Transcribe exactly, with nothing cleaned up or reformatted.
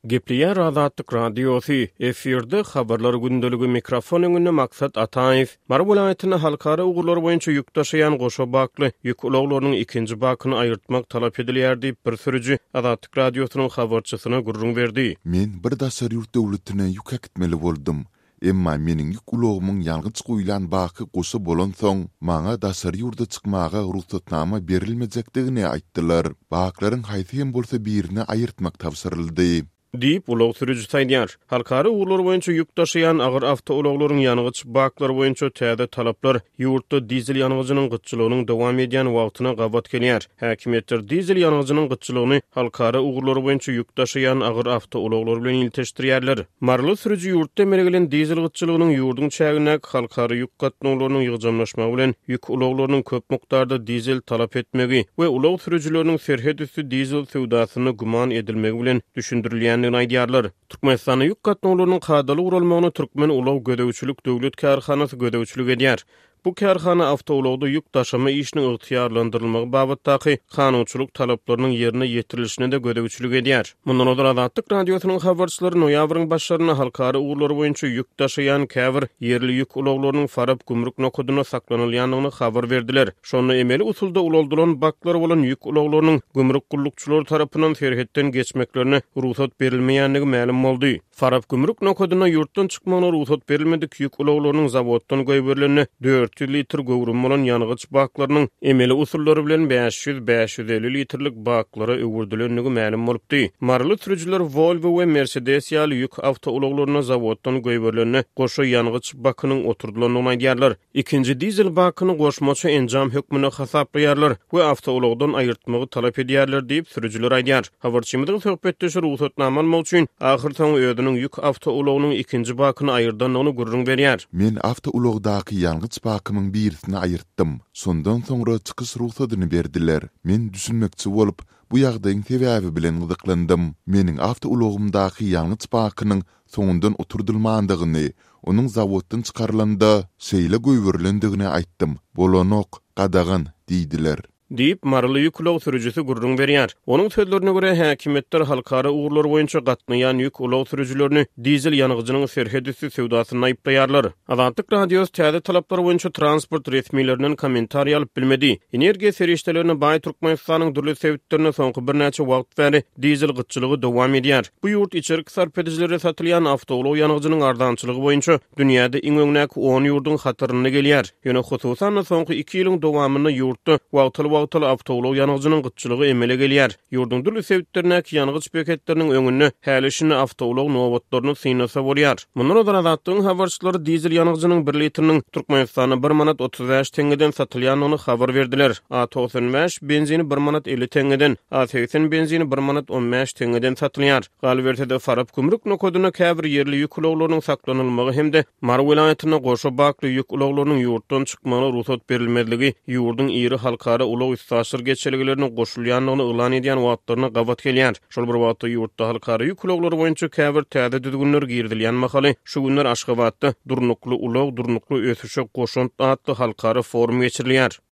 Gepliýär Azatlyk Radiosu efirde habarlar gündölügi mikrofon öňünde Maksat Ataýew. Mar welaýatyna halkara ugurlar boýunça ýük taşıyan goşa bakly ýük ulaglarynyň ikinji bakyny aýyrtmak talap edilýär diýip bir sürüji Azatlyk Radiosynyň habarçysyna gurrun berdi. Men bir dasar ýurt döwletine ýük akitmeli boldum. Emma meniň ýük ulagymyň ýalgyç goýulan baky goşa bolan soň maňa dasar ýurda çykmaga ruhsatnama berilmejekdigini aýtdylar. Baklaryň haýsy hem bolsa birine aýyrtmak tapşyryldy. Diýip ulag sürüji saýdýar. Halkara ugurlar boýunça ýük taşıyan agyr awtoulaglaryň ýanygyç baklary boýunça täze talaplar ýurtda dizel ýanygyjynyň gytçylygynyň dowam edýän wagtyna gabat gelýär. Häkimetler dizel ýanygyjynyň gytçylygyny halkara ugurlar boýunça ýük taşıyan agyr awtoulaglar bilen ilteşdirýärler. Marly sürüji ýurtda meregelen dizel gytçylygynyň ýurdun çägine halkara ýük gatnawlarynyň ýygjamlaşmagy bilen ýük ulaglarynyň köp mukdarda dizel talap etmegi we ulag sürüjileriniň serhed üstü dizel sewdasyny guman edilmegi bilen düşündirilýän aýdýarlar. Türkmenistanyň ýük gatnawlarynyň kadaly uralmagyny Türkmen Ulag Gödäwçilik Döwlet Karhanasy gödäwçilik edýär. Bu karhana awtoulagda ýük taşyma işiniň ygtyýarlandyrylmagy babatdaky kanunçylyk talaplarynyň ýerine ýetirilişine de gödäwçilik edýär. Mundan öňe Azatlyk Radiosynyň habarçylary noýabryň başlaryna halkara ugurlary boýunça ýük taşıyan käbir ýerli ýük ulaglarynyň Farab gümrük nokodyna saklanylýanlygyny habar berdiler. Şonu emeli usulda ulaldylan baklar bolan ýük ulaglarynyň gümrük gullukçylary tarapyndan serhetden geçmeklerine ruhsat berilmeýänligi ma'lum boldy. Farab gümrük nokodyna ýurtdan çykmagyna ruhsat berilmedik ýük ulaglarynyň zawoddan goýberilýäni dört yüz litr gowrum bolan ýanygyç baklarynyň emeli usullary bilen beş yüz beş yüz elli litrlik baklara öwürdilenligi ma'lum bolupdy. Marly sürüjiler Volvo we Mercedes ýaly ýük awtoulaglaryna zawoddan goýberilýäni goşa ýanygyç bakynyň oturdylanyny aýdýarlar. Ikinji dizel bakyny goşmaça enjam hökmüne hasaplaýarlar we awtoulagdan aýyrtmagy talap edýärler diýip sürüjiler aýdýar. Habarçymyzyň söhbetdeşi ruhsatnama almak üçin ahir soň ödüniň ýük awtoulagynyň ikinji bakyny aýyrdanlygyny gurrun berýär. Men awtoulagdaky ýalgyç bakymyň birisini aýyrtdym. Sondan soňra çykys ruhsatyny berdiler. Men düşünmekçi bolup bu ýagdaýyň sebäbi bilen gyzyklandym. Meniň awtoulagymdaky ýalgyç bakynyň soňundan oturdylmandygyny, onuň zawoddan çykarylanda şeýle goýberilendигini aýtdym. Bolanok gadagan diýdiler. Diýip marly ýük ulag sürüjisi gurrun berýär. Onuň sözlerine görä häkimetler halkara ugurlar boýunça gatnaýan ýük ulag sürüjilerini dizel ýanygyjynyň serhed üstü sewdasyna aýplaýarlar. Azatlyk Radiosy täze talaplar boýunça transport resmiýetleriniň kommentariýa alyp bilmedi. Energiýa serişdelerini baý Türkmenistanyň dürli sebäplerine soňky bir näçe wagt bäri dizel gytçylygy dowam edýär. Bu ýurt içerik sarp edijilere satylýan awtoulag ýanygyjynyň ardançylygy boýunça dünýäde iň öňnäki on ýurdun hatyryna gelýär. Ýöne hususan soňky iki ýylyň dowamyny ýurtda wagtly wagtly awtoulag ýanygyjynyň gytçylygy emele gelýär. Ýurdun dürli sebäplerine ýanygyç beketleriniň öňünde häleşini awtoulag nowatlaryny synasa bolýar. Mundan öňe Azatlyk habarçylary dizel ýanygyjynyň bir litriniň Türkmenistana bir manat otuz beş teňgeden satylýanyny habar berdiler. A doksan beş benzini bir manat elli teňgeden, A seksen benzini bir manat on beş teňgeden satylýar. Galbertede Farab gümrük nokodyna käbir ýerli ýük ulaglarynyň saklanylmagy hemde Mar welaýatyna goşa bakly ýük ulaglarynyň ýurtdan çykmagyna ruhsat berilmediligi ýurdun iri halkara ulag üstaşyr geçeliglerini goşulýanlygyny ýylan edýän wagtlaryna gabat gelýär. Şol bir wagtda ýurtda halkara ýük ulaglary boýunça käbir täze düzgünler girdilýän mahaly şu günler Aşgabatda durnukly ulag durnukly ösüşe goşunt atly halkara forum geçirilýär.